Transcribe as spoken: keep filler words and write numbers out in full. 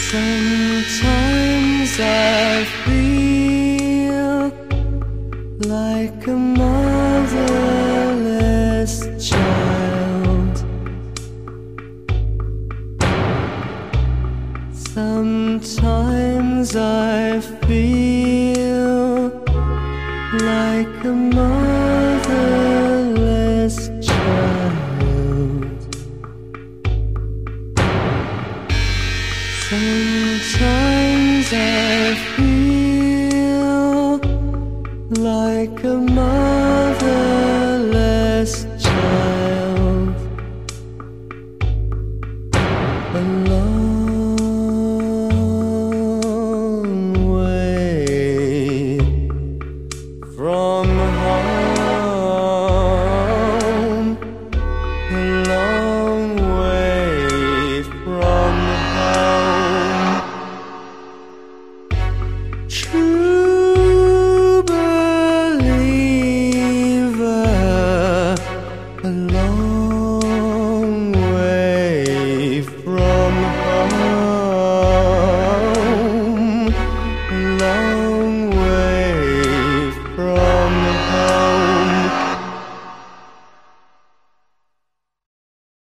Sometimes I feel like a motherless child. Sometimes I feel like a motherless child. Sometimes I feel like a motherless child, a long way from home, a long way from home. True.